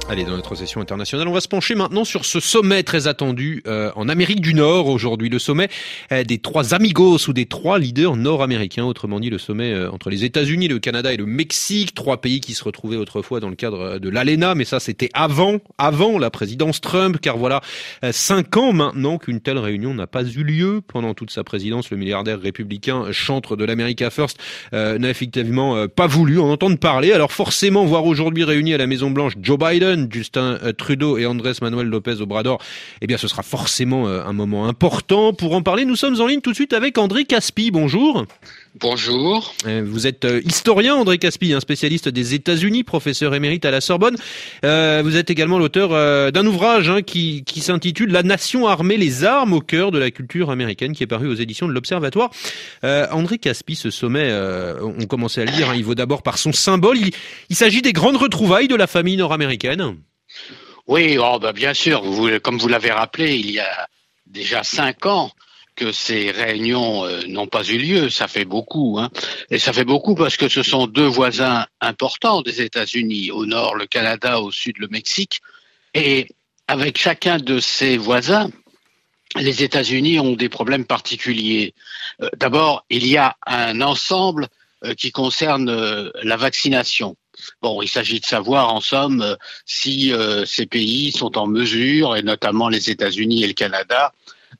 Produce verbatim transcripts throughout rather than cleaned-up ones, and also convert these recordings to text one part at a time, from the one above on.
Allez, dans notre session internationale, on va se pencher maintenant sur ce sommet très attendu euh, en Amérique du Nord aujourd'hui, le sommet euh, des trois amigos ou des trois leaders nord-américains, autrement dit le sommet euh, entre les États-Unis, le Canada et le Mexique, trois pays qui se retrouvaient autrefois dans le cadre de l'ALENA, mais ça c'était avant, avant la présidence Trump, car voilà euh, cinq ans maintenant qu'une telle réunion n'a pas eu lieu. Pendant toute sa présidence, le milliardaire républicain, chantre de l'America First, euh, n'a effectivement euh, pas voulu en entendre parler. Alors forcément, voir aujourd'hui réunis à la Maison-Blanche Joe Biden, Justin Trudeau et Andrés Manuel López Obrador, eh bien ce sera forcément un moment important. Pour en parler, nous sommes en ligne tout de suite avec André Caspi. Bonjour. Bonjour. Vous êtes historien, André Caspi, un spécialiste des États-Unis, professeur émérite à la Sorbonne. Euh, vous êtes également l'auteur euh, d'un ouvrage hein, qui, qui s'intitule « La nation armée, les armes au cœur de la culture américaine » qui est paru aux éditions de l'Observatoire. Euh, André Caspi, ce sommet, euh, on commençait à le lire, hein, il vaut d'abord par son symbole. Il, il s'agit des grandes retrouvailles de la famille nord-américaine. Oui, oh, bah, bien sûr. Vous, comme vous l'avez rappelé, il y a déjà cinq ans que ces réunions euh, n'ont pas eu lieu. Ça fait beaucoup, hein. Et ça fait beaucoup parce que ce sont deux voisins importants des États-Unis, au nord le Canada, au sud le Mexique. Et avec chacun de ces voisins, les États-Unis ont des problèmes particuliers. Euh, d'abord, il y a un ensemble euh, qui concerne euh, la vaccination. Bon, il s'agit de savoir, en somme, euh, si euh, ces pays sont en mesure, et notamment les États-Unis et le Canada,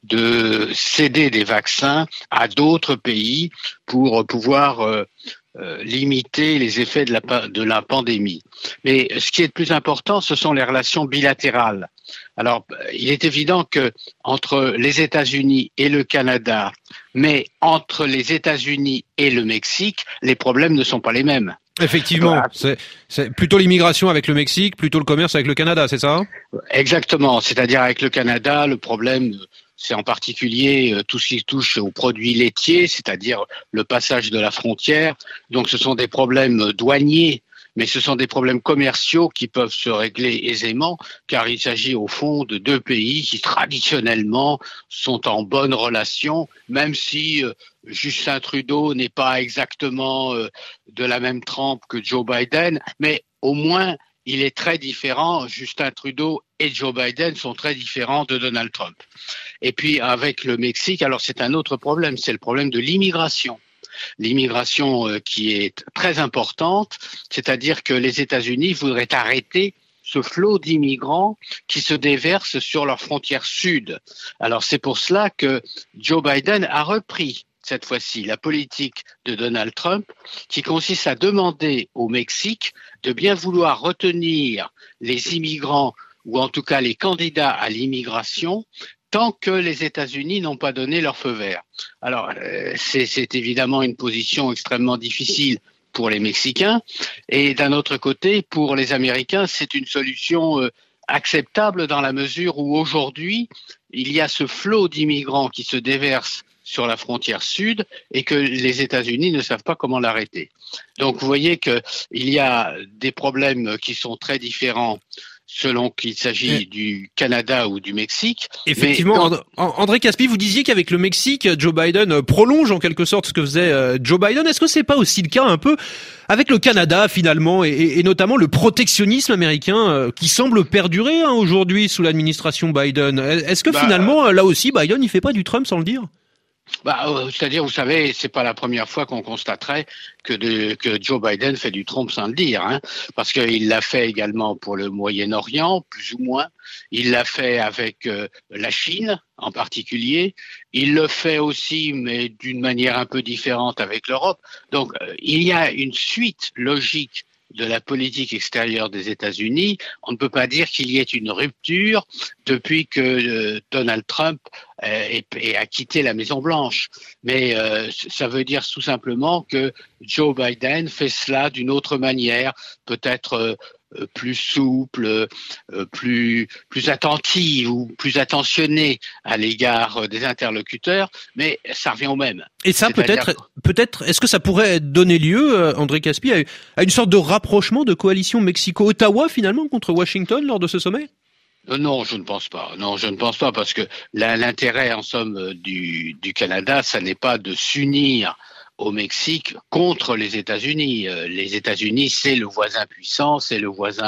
de céder des vaccins à d'autres pays pour pouvoir euh, euh, limiter les effets de la, de la pandémie. Mais ce qui est le plus important, ce sont les relations bilatérales. Alors, il est évident que entre les États-Unis et le Canada, mais entre les États-Unis et le Mexique, les problèmes ne sont pas les mêmes. Effectivement, voilà. c'est, c'est plutôt l'immigration avec le Mexique, plutôt le commerce avec le Canada, c'est ça ? Exactement, c'est-à-dire avec le Canada, le problème, c'est en particulier tout ce qui touche aux produits laitiers, c'est-à-dire le passage de la frontière. Donc ce sont des problèmes douaniers, mais ce sont des problèmes commerciaux qui peuvent se régler aisément, car il s'agit au fond de deux pays qui traditionnellement sont en bonne relation, même si euh, Justin Trudeau n'est pas exactement euh, de la même trempe que Joe Biden, mais au moins il est très différent. Justin Trudeau et Joe Biden sont très différents de Donald Trump. Et puis avec le Mexique, alors c'est un autre problème, c'est le problème de l'immigration. L'immigration euh, qui est très importante, c'est-à-dire que les États-Unis voudraient arrêter ce flot d'immigrants qui se déversent sur leur frontière sud. Alors c'est pour cela que Joe Biden a repris cette fois-ci la politique de Donald Trump qui consiste à demander au Mexique de bien vouloir retenir les immigrants ou en tout cas les candidats à l'immigration tant que les États-Unis n'ont pas donné leur feu vert. Alors, euh, c'est, c'est évidemment une position extrêmement difficile pour les Mexicains, et d'un autre côté, pour les Américains, c'est une solution euh, acceptable dans la mesure où aujourd'hui, il y a ce flot d'immigrants qui se déverse sur la frontière sud et que les États-Unis ne savent pas comment l'arrêter. Donc, vous voyez qu'il y a des problèmes qui sont très différents selon qu'il s'agit du Canada ou du Mexique. Effectivement, quand... André Caspi, vous disiez qu'avec le Mexique, Joe Biden prolonge en quelque sorte ce que faisait Joe Biden. Est-ce que c'est pas aussi le cas un peu avec le Canada finalement et, et notamment le protectionnisme américain qui semble perdurer hein, aujourd'hui sous l'administration Biden? Est-ce que bah, finalement, là aussi, Biden il fait pas du Trump sans le dire? Bah, euh, c'est-à-dire, vous savez, c'est pas la première fois qu'on constaterait que, de, que Joe Biden fait du Trump sans le dire, hein, parce qu'il l'a fait également pour le Moyen-Orient, plus ou moins. Il l'a fait avec euh, la Chine, en particulier. Il le fait aussi, mais d'une manière un peu différente avec l'Europe. Donc, euh, il y a une suite logique de la politique extérieure des États-Unis. On ne peut pas dire qu'il y ait une rupture depuis que euh, Donald Trump euh, est, est, a quitté la Maison-Blanche. Mais euh, ça veut dire tout simplement que Joe Biden fait cela d'une autre manière, peut-être euh, plus souple, euh, plus plus attentive ou plus attentionnée à l'égard des interlocuteurs, mais ça revient au même. Et ça, C'est-à-dire... peut-être, peut-être, est-ce que ça pourrait donner lieu, André Caspi, à, à une sorte de rapprochement de coalition Mexico-Ottawa finalement contre Washington lors de ce sommet ? Non, je ne pense pas. Non, je ne pense pas parce que l'intérêt, en somme, du, du Canada, ça n'est pas de s'unir au Mexique contre les États-Unis. Les États-Unis, c'est le voisin puissant, c'est le voisin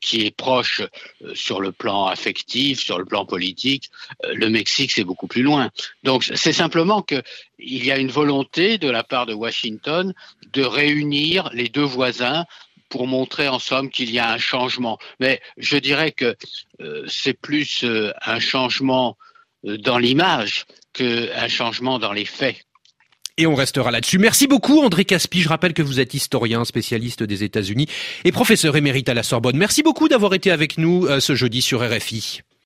qui est proche euh, sur le plan affectif, sur le plan politique. Euh, le Mexique, c'est beaucoup plus loin. Donc, c'est simplement que il y a une volonté de la part de Washington de réunir les deux voisins pour montrer en somme qu'il y a un changement. Mais je dirais que euh, c'est plus euh, un changement euh, dans l'image qu'un changement dans les faits. Et on restera là-dessus. Merci beaucoup André Caspi. Je rappelle que vous êtes historien, spécialiste des États-Unis et professeur émérite à la Sorbonne. Merci beaucoup d'avoir été avec nous euh, ce jeudi sur R F I.